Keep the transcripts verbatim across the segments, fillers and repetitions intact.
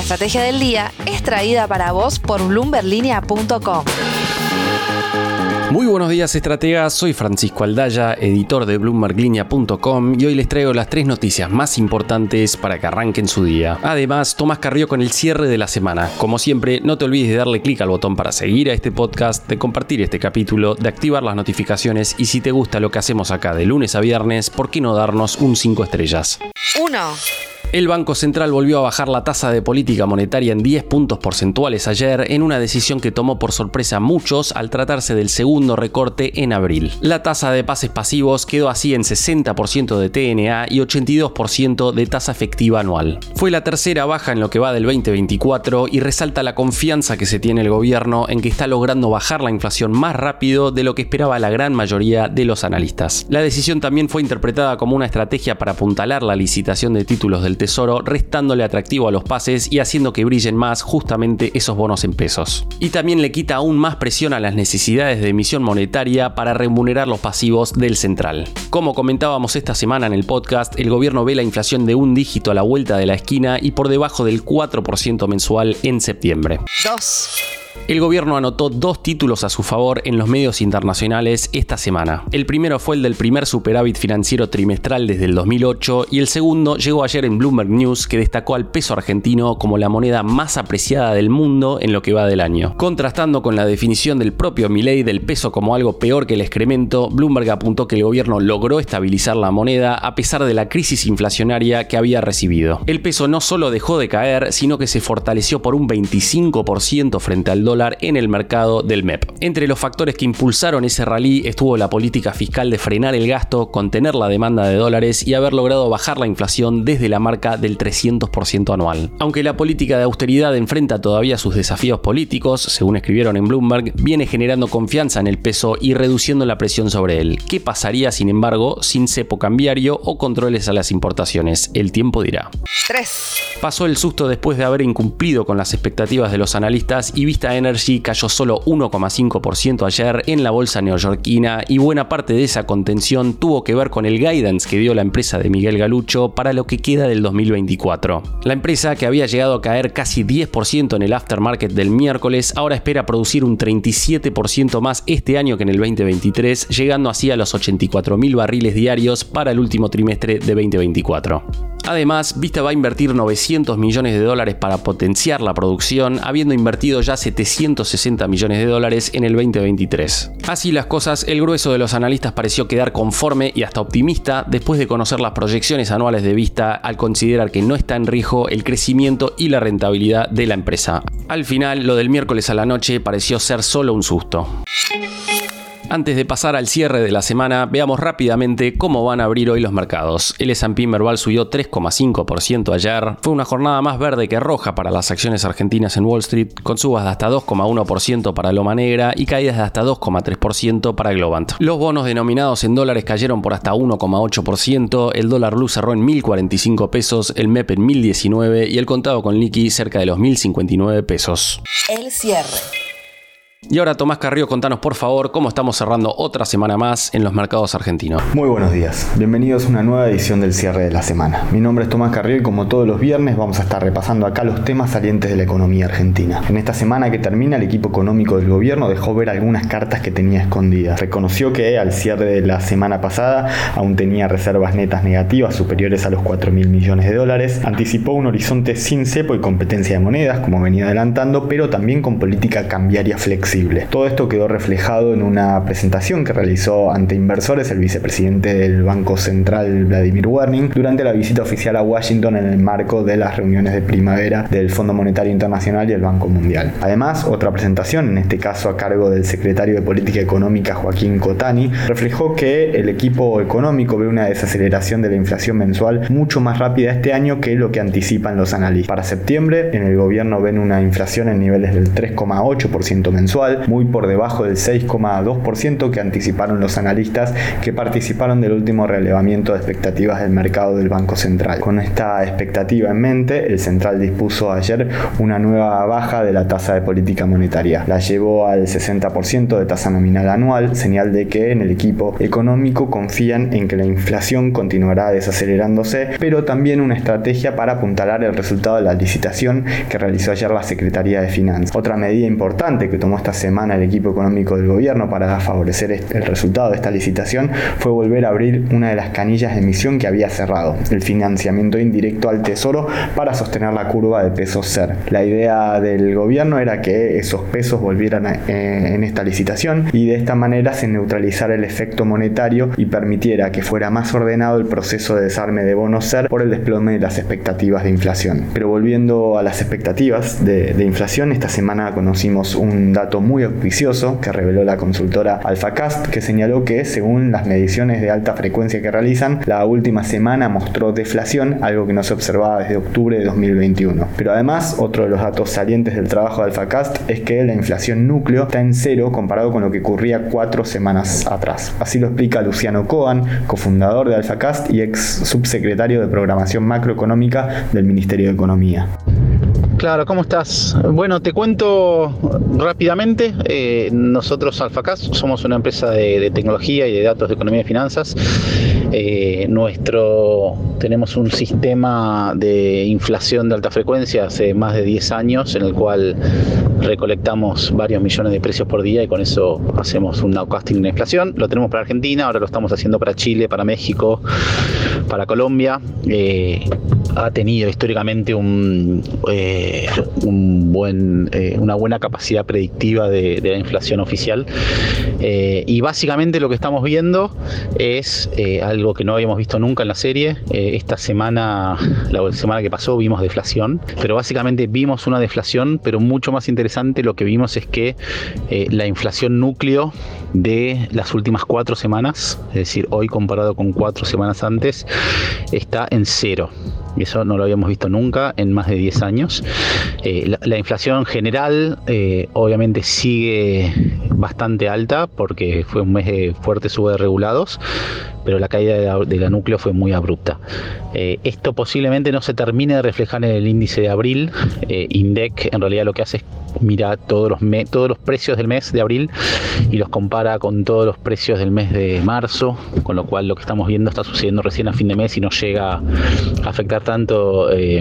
estrategia del día es traída para vos por bloomberg linea punto com. Muy buenos días, estrategas. Soy Francisco Aldaya, editor de bloomberg linea punto com, y hoy les traigo las tres noticias más importantes para que arranquen su día. Además, Tomás Carrió con el cierre de la semana. Como siempre, no te olvides de darle clic al botón para seguir a este podcast, de compartir este capítulo, de activar las notificaciones y si te gusta lo que hacemos acá de lunes a viernes, ¿por qué no darnos un cinco estrellas? uno. El Banco Central volvió a bajar la tasa de política monetaria en diez puntos porcentuales ayer, en una decisión que tomó por sorpresa a muchos al tratarse del segundo recorte en abril. La tasa de pases pasivos quedó así en sesenta por ciento de T N A y ochenta y dos por ciento de tasa efectiva anual. Fue la tercera baja en lo que va del veinte veinticuatro y resalta la confianza que se tiene el gobierno en que está logrando bajar la inflación más rápido de lo que esperaba la gran mayoría de los analistas. La decisión también fue interpretada como una estrategia para apuntalar la licitación de títulos del Tesoro, restándole atractivo a los pases y haciendo que brillen más justamente esos bonos en pesos. Y también le quita aún más presión a las necesidades de emisión monetaria para remunerar los pasivos del central. Como comentábamos esta semana en el podcast, el gobierno ve la inflación de un dígito a la vuelta de la esquina y por debajo del cuatro por ciento mensual en septiembre. dos. El gobierno anotó dos títulos a su favor en los medios internacionales esta semana. El primero fue el del primer superávit financiero trimestral desde el dos mil ocho y el segundo llegó ayer en Bloomberg News, que destacó al peso argentino como la moneda más apreciada del mundo en lo que va del año. Contrastando con la definición del propio Milei del peso como algo peor que el excremento, Bloomberg apuntó que el gobierno logró estabilizar la moneda a pesar de la crisis inflacionaria que había recibido. El peso no solo dejó de caer, sino que se fortaleció por un veinticinco por ciento frente al dólar en el mercado del M E P. Entre los factores que impulsaron ese rally estuvo la política fiscal de frenar el gasto, contener la demanda de dólares y haber logrado bajar la inflación desde la marca del trescientos por ciento anual. Aunque la política de austeridad enfrenta todavía sus desafíos políticos, según escribieron en Bloomberg, viene generando confianza en el peso y reduciendo la presión sobre él. ¿Qué pasaría, sin embargo, sin cepo cambiario o controles a las importaciones? El tiempo dirá. tres. Pasó el susto después de haber incumplido con las expectativas de los analistas y Vista Energy cayó solo uno coma cinco por ciento ayer en la bolsa neoyorquina y buena parte de esa contención tuvo que ver con el guidance que dio la empresa de Miguel Galucho para lo que queda del dos mil veinticuatro. La empresa, que había llegado a caer casi diez por ciento en el aftermarket del miércoles, ahora espera producir un treinta y siete por ciento más este año que en el veinte veintitrés, llegando así a los ochenta y cuatro mil barriles diarios para el último trimestre de veinte veinticuatro. Además, Vista va a invertir novecientos millones de dólares para potenciar la producción, habiendo invertido ya setecientos sesenta millones de dólares en el veinte veintitrés. Así las cosas, el grueso de los analistas pareció quedar conforme y hasta optimista después de conocer las proyecciones anuales de Vista, al considerar que no está en riesgo el crecimiento y la rentabilidad de la empresa. Al final, lo del miércoles a la noche pareció ser solo un susto. Antes de pasar al cierre de la semana, veamos rápidamente cómo van a abrir hoy los mercados. El ese and pe Merval subió tres coma cinco por ciento ayer. Fue una jornada más verde que roja para las acciones argentinas en Wall Street, con subas de hasta dos coma uno por ciento para Loma Negra y caídas de hasta dos coma tres por ciento para Globant. Los bonos denominados en dólares cayeron por hasta uno coma ocho por ciento, el dólar blue cerró en mil cuarenta y cinco pesos, el M E P en mil diecinueve y el contado con liqui cerca de los mil cincuenta y nueve pesos. El cierre. Y ahora, Tomás Carrió, contanos por favor cómo estamos cerrando otra semana más en los mercados argentinos. Muy buenos días, bienvenidos a una nueva edición del cierre de la semana. Mi nombre es Tomás Carrió y como todos los viernes vamos a estar repasando acá los temas salientes de la economía argentina. En esta semana que termina, el equipo económico del gobierno dejó ver algunas cartas que tenía escondidas. Reconoció que al cierre de la semana pasada aún tenía reservas netas negativas superiores a los cuatro mil millones de dólares. Anticipó un horizonte sin cepo y competencia de monedas, como venía adelantando, pero también con política cambiaria flexible. Todo esto quedó reflejado en una presentación que realizó ante inversores el vicepresidente del Banco Central, Vladimir Werning, durante la visita oficial a Washington en el marco de las reuniones de primavera del Fondo Monetario Internacional y el Banco Mundial. Además, otra presentación, en este caso a cargo del secretario de Política Económica, Joaquín Cotani, reflejó que el equipo económico ve una desaceleración de la inflación mensual mucho más rápida este año que lo que anticipan los analistas. Para septiembre, en el gobierno ven una inflación en niveles del tres coma ocho por ciento mensual, mensual, muy por debajo del seis coma dos por ciento que anticiparon los analistas que participaron del último relevamiento de expectativas del mercado del Banco Central. Con esta expectativa en mente, el Central dispuso ayer una nueva baja de la tasa de política monetaria. La llevó al sesenta por ciento de tasa nominal anual, señal de que en el equipo económico confían en que la inflación continuará desacelerándose, pero también una estrategia para apuntalar el resultado de la licitación que realizó ayer la Secretaría de Finanzas. Otra medida importante que tomó esta semana el equipo económico del gobierno para favorecer el resultado de esta licitación fue volver a abrir una de las canillas de emisión que había cerrado, el financiamiento indirecto al Tesoro para sostener la curva de pesos S E R. La idea del gobierno era que esos pesos volvieran a, eh, en esta licitación y de esta manera se neutralizara el efecto monetario y permitiera que fuera más ordenado el proceso de desarme de bonos S E R por el desplome de las expectativas de inflación. Pero volviendo a las expectativas de, de inflación, esta semana conocimos un dato muy auspicioso que reveló la consultora AlphaCast, que señaló que según las mediciones de alta frecuencia que realizan, la última semana mostró deflación, algo que no se observaba desde octubre de dos mil veintiuno. Pero además, otro de los datos salientes del trabajo de AlphaCast es que la inflación núcleo está en cero comparado con lo que ocurría cuatro semanas atrás. Así lo explica Luciano Cohen, cofundador de AlphaCast y ex subsecretario de Programación Macroeconómica del Ministerio de Economía. Claro, ¿cómo estás? Bueno, te cuento rápidamente. Eh, nosotros, AlphaCast, somos una empresa de, de tecnología y de datos de economía y finanzas. Eh, nuestro, tenemos un sistema de inflación de alta frecuencia hace más de diez años en el cual recolectamos varios millones de precios por día y con eso hacemos un nowcasting de inflación. Lo tenemos para Argentina, ahora lo estamos haciendo para Chile, para México, para Colombia. Eh, ha tenido históricamente un, eh, un buen, eh, una buena capacidad predictiva de, de la inflación oficial. Eh, y básicamente lo que estamos viendo es eh, algo que no habíamos visto nunca en la serie. Eh, esta semana, la semana que pasó, vimos deflación, pero básicamente vimos una deflación, pero mucho más interesante lo que vimos es que eh, la inflación núcleo de las últimas cuatro semanas, es decir, hoy comparado con cuatro semanas antes, está en cero. Y eso no lo habíamos visto nunca en más de diez años. Eh, la, la inflación general eh, obviamente sigue bastante alta porque fue un mes de fuerte suba de regulados, pero la caída de la, de la núcleo fue muy abrupta. Eh, esto posiblemente no se termine de reflejar en el índice de abril. Eh, INDEC en realidad lo que hace es mira todos los, me, todos los precios del mes de abril y los compara con todos los precios del mes de marzo, con lo cual lo que estamos viendo está sucediendo recién a fin de mes y no llega a afectar tanto eh,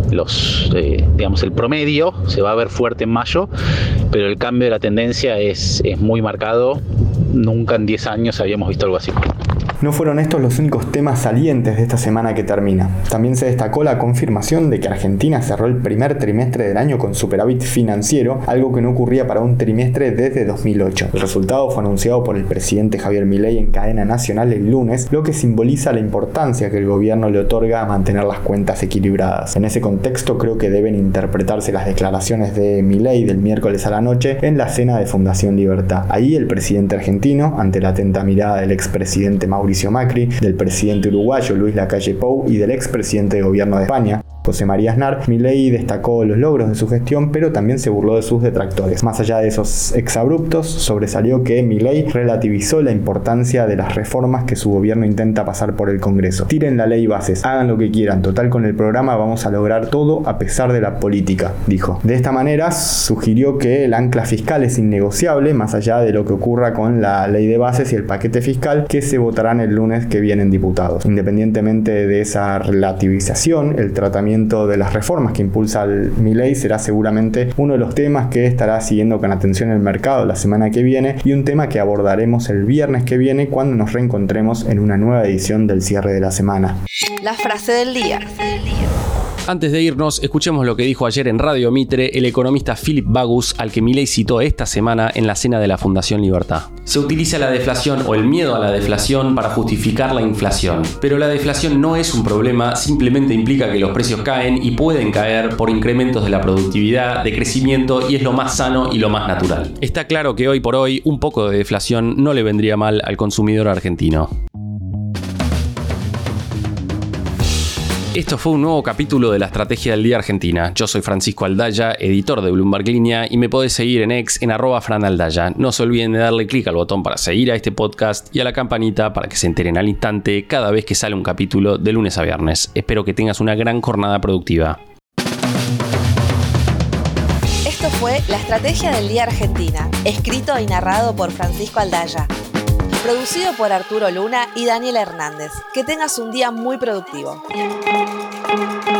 los, eh, digamos, el promedio. Se va a ver fuerte en mayo, pero el cambio de la tendencia es, es muy marcado. Nunca en diez años habíamos visto algo así. No fueron estos los únicos temas salientes de esta semana que termina. También se destacó la confirmación de que Argentina cerró el primer trimestre del año con superávit financiero, algo que no ocurría para un trimestre desde dos mil ocho. El resultado fue anunciado por el presidente Javier Milei en cadena nacional el lunes, lo que simboliza la importancia que el gobierno le otorga a mantener las cuentas equilibradas. En ese contexto creo que deben interpretarse las declaraciones de Milei del miércoles a la noche en la cena de Fundación Libertad. Ahí el presidente argentino, ante la atenta mirada del expresidente Mauricio Mauricio Macri, del presidente uruguayo Luis Lacalle Pou y del expresidente de gobierno de España, José María Aznar, Milei destacó los logros de su gestión, pero también se burló de sus detractores. Más allá de esos exabruptos, sobresalió que Milei relativizó la importancia de las reformas que su gobierno intenta pasar por el Congreso. Tiren la ley bases, hagan lo que quieran, total con el programa vamos a lograr todo a pesar de la política, dijo. De esta manera, sugirió que el ancla fiscal es innegociable, más allá de lo que ocurra con la ley de bases y el paquete fiscal que se votarán el lunes que viene en diputados. Independientemente de esa relativización, el tratamiento de las reformas que impulsa el Milei será seguramente uno de los temas que estará siguiendo con atención el mercado la semana que viene y un tema que abordaremos el viernes que viene cuando nos reencontremos en una nueva edición del cierre de la semana. La frase del día. Antes de irnos, escuchemos lo que dijo ayer en Radio Mitre el economista Philip Bagus, al que Milei citó esta semana en la cena de la Fundación Libertad. Se utiliza la deflación o el miedo a la deflación para justificar la inflación, pero la deflación no es un problema, simplemente implica que los precios caen y pueden caer por incrementos de la productividad, de crecimiento y es lo más sano y lo más natural. Está claro que hoy por hoy un poco de deflación no le vendría mal al consumidor argentino. Esto fue un nuevo capítulo de la Estrategia del Día Argentina. Yo soy Francisco Aldaya, editor de Bloomberg Línea, y me podés seguir en X en arroba franaldaya. No se olviden de darle clic al botón para seguir a este podcast y a la campanita para que se enteren al instante cada vez que sale un capítulo de lunes a viernes. Espero que tengas una gran jornada productiva. Esto fue La Estrategia del Día Argentina, escrito y narrado por Francisco Aldaya. Producido por Arturo Luna y Daniela Hernández. Que tengas un día muy productivo.